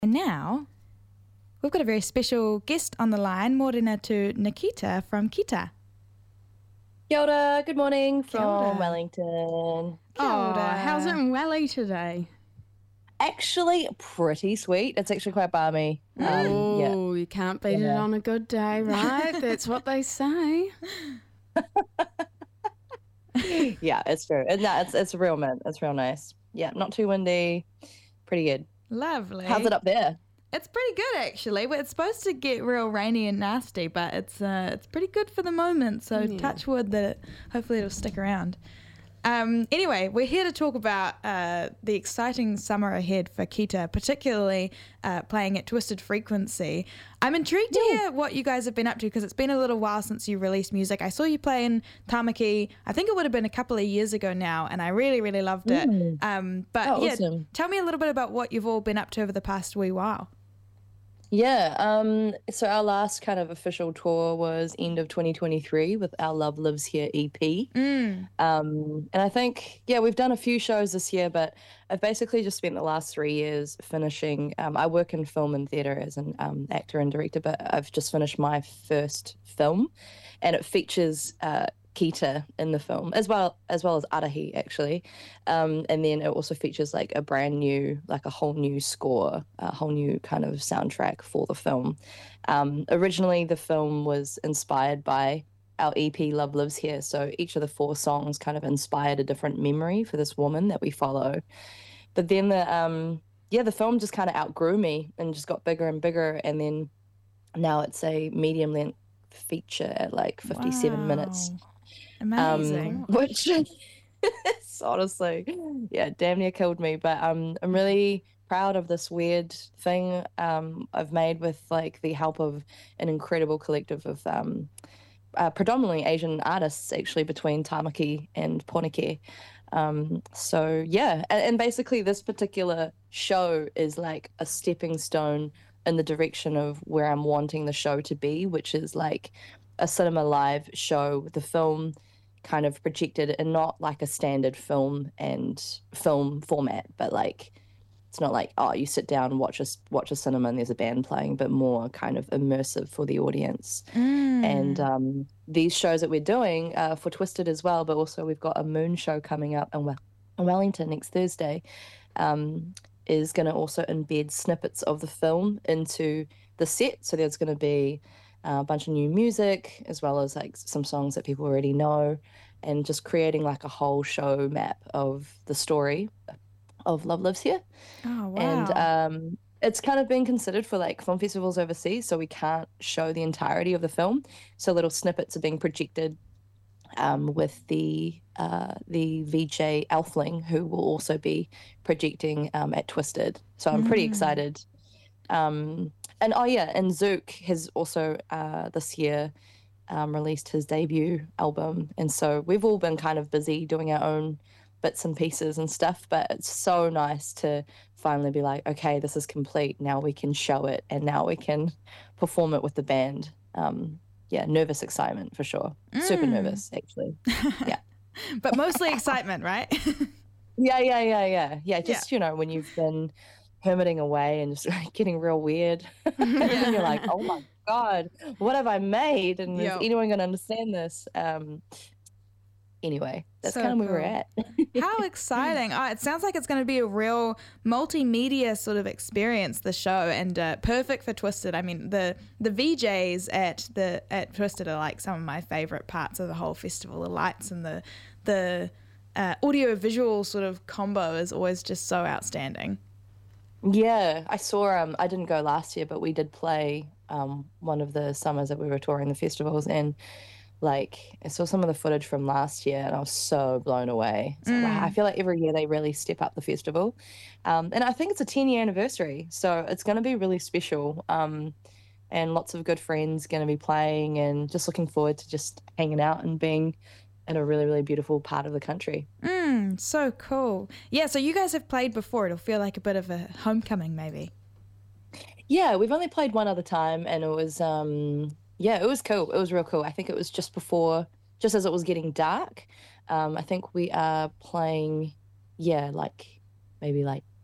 And now we've got a very special guest on the line, Morena to Nikita from Kita. Kia ora, good morning Kia ora. from Wellington. Kia ora. How's it in Welly today? Actually, pretty sweet. It's actually quite balmy. Oh, you can't beat it on a good day, right? That's what they say. Yeah, it's true. No, it's real mint. It's real nice. Yeah, not too windy. Pretty good. Lovely. How's it up there? It's pretty good, actually. Well, it's supposed to get real rainy and nasty, but it's pretty good for the moment. So touch wood that hopefully it'll stick around. Anyway, we're here to talk about the exciting summer ahead for Kita, particularly playing at Twisted Frequency. I'm intrigued to hear what you guys have been up to because it's been a little while since you released music. I saw you play in Tamaki, I think it would have been a couple of years ago now, and I really, really loved it. Awesome. Tell me a little bit about what you've all been up to over the past wee while. Yeah, so our last kind of official tour was end of 2023 with our Love Lives Here EP. And I think, we've done a few shows this year, but I've basically just spent the last 3 years finishing. I work in film and theatre as an actor and director, but I've just finished my first film, and it features Kita in the film as well as Arahi, actually, and then it also features like a brand new, like a whole new score, a whole new kind of soundtrack for the film. Originally the film was inspired by our EP Love Lives Here, so each of the 4 songs kind of inspired a different memory for this woman that we follow. But then the film just kind of outgrew me and just got bigger and bigger, and then now it's a medium length feature at like 57 minutes. Amazing. Which is honestly, damn near killed me. But I'm really proud of this weird thing I've made with like the help of an incredible collective of predominantly Asian artists, actually, between Tamaki and Pornike. And basically this particular show is like a stepping stone in the direction of where I'm wanting the show to be, which is like a cinema live show with the film kind of projected in not like a standard film and film format, but like it's not like, oh, you sit down and watch a cinema and there's a band playing, but more kind of immersive for the audience. And these shows that we're doing for Twisted as well, but also we've got a Moon show coming up in Wellington next Thursday, is going to also embed snippets of the film into the set. So there's going to be a bunch of new music as well as like some songs that people already know, and just creating like a whole show map of the story of Love Lives Here. Oh, wow. And it's kind of been considered for like film festivals overseas, so we can't show the entirety of the film. So little snippets are being projected with the VJ Elfling, who will also be projecting at Twisted. So I'm pretty excited. And Zook has also this year released his debut album, and so we've all been kind of busy doing our own bits and pieces and stuff, but it's so nice to finally be like, okay, this is complete, now we can show it and now we can perform it with the band. Nervous excitement for sure. Super nervous, actually. Yeah. But mostly excitement, right? Yeah, just, when you've been hermiting away and just getting real weird. And then you're like, oh my God, what have I made? And is anyone going to understand this? Anyway, that's so kind of where cool. we're at. How exciting. Oh, it sounds like it's going to be a real multimedia sort of experience, the show, and perfect for Twisted. I mean, the VJs at Twisted are like some of my favorite parts of the whole festival. The lights and the audio visual sort of combo is always just so outstanding. Yeah, I saw, I didn't go last year, but we did play one of the summers that we were touring the festivals, and like I saw some of the footage from last year and I was so blown away. So wow, I feel like every year they really step up the festival. And I think it's a 10-year anniversary, so it's going to be really special. And lots of good friends going to be playing, and just looking forward to just hanging out and being in a really, really beautiful part of the country. So cool. Yeah, so you guys have played before. It'll feel like a bit of a homecoming maybe. Yeah, we've only played one other time, and it was it was cool. It was real cool. I think it was just as it was getting dark. I think we are playing, maybe like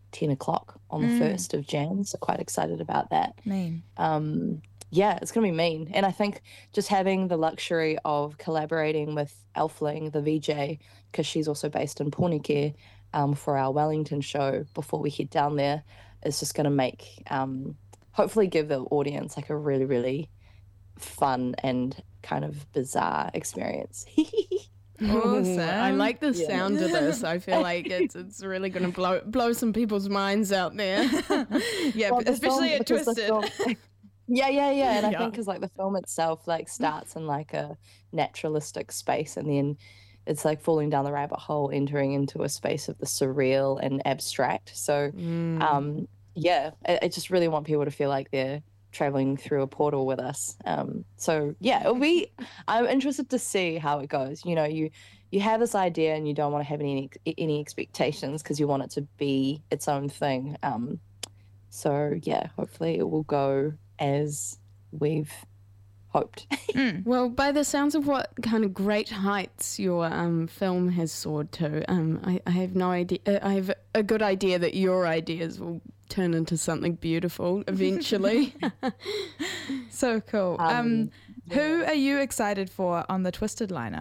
10 o'clock on the 1st of Jan. So quite excited about that. Mean. Yeah, it's going to be mean. And I think just having the luxury of collaborating with Elfling, the VJ, because she's also based in Pornicare, for our Wellington show before we head down there, is just going to make, hopefully give the audience like a really, really fun and kind of bizarre experience. Awesome. I like the sound of this. I feel like it's really going to blow some people's minds out there. Yeah, Well, especially at Twisted. Yeah. And I think because like the film itself like starts in like a naturalistic space, and then it's like falling down the rabbit hole, entering into a space of the surreal and abstract. So, yeah, I just really want people to feel like they're traveling through a portal with us. So yeah, I'm interested to see how it goes. You know, you have this idea and you don't want to have any expectations because you want it to be its own thing. So yeah, hopefully it will go as we've hoped. Well, by the sounds of what kind of great heights your film has soared to, I have no idea. I have a good idea that your ideas will turn into something beautiful eventually. So cool. Who are you excited for on the Twisted lineup?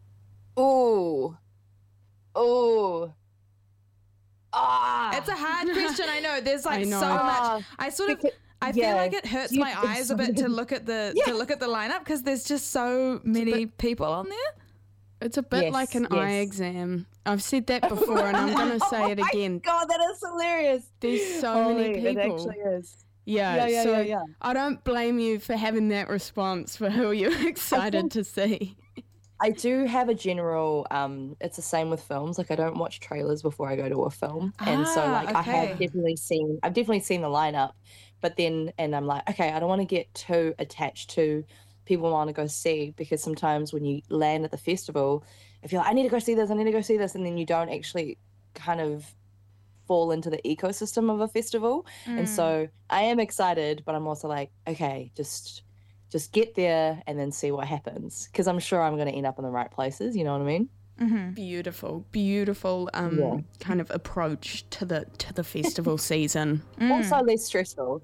It's a hard question. I know. There's like so much. I feel like it hurts my eyes a bit to look at the lineup because there's just so many people on there. It's a bit like an eye exam. I've said that before and I'm going to say it again. God, that is hilarious. There's so many people. It actually is. Yeah. I don't blame you for having that response for who you're excited to see. I do have a general, it's the same with films. Like I don't watch trailers before I go to a film. And so like I have definitely seen the lineup, but then, and I'm like, okay, I don't want to get too attached to people want to go see, because sometimes when you land at the festival, if you're like, I need to go see this, and then you don't actually kind of fall into the ecosystem of a festival. And so I am excited, but I'm also like, okay, just get there and then see what happens, because I'm sure I'm going to end up in the right places, you know what I mean? Beautiful kind of approach to the festival season. Also less stressful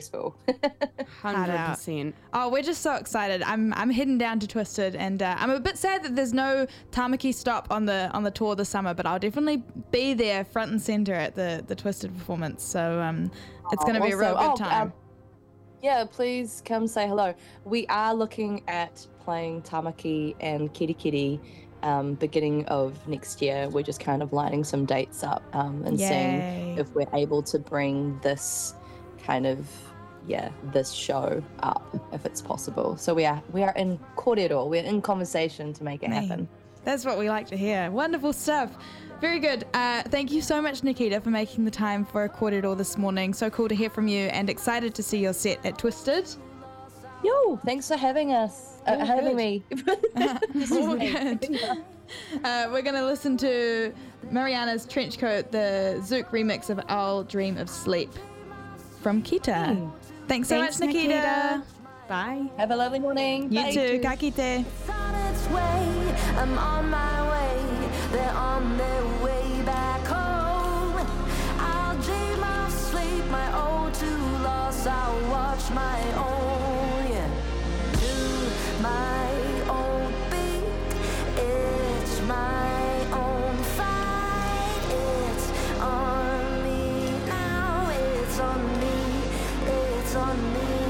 100%. Oh, we're just so excited. I'm heading down to Twisted, and I'm a bit sad that there's no Tamaki stop on the tour this summer, but I'll definitely be there front and center at the Twisted performance, so it's going to be a real good time. Yeah, please come say hello. We are looking at playing Tamaki and Kiri Kiri beginning of next year. We're just kind of lining some dates up and seeing if we're able to bring this kind of this show up, if it's possible. So we are in kōrero. We're in conversation to make it happen. That's what we like to hear. Wonderful stuff. Very good. Thank you so much, Nikita, for making the time for kōrero this morning. So cool to hear from you, and excited to see your set at Twisted. Yo, thanks for having us. Having me. All good. We're going to listen to Mariana's Trenchcoat, the Zouk remix of I'll Dream of Sleep from Kita. Thanks so much, Nikita. Bye. Have a lovely morning. You Bye. too. Ka kite. It's on its way. I'm on my way. They're on their way back home. I'll dream of sleep. My old to loss. I'll watch my own. Yeah. Do my own beat. It's my own fight. It's on me now. It's on me. It's on me.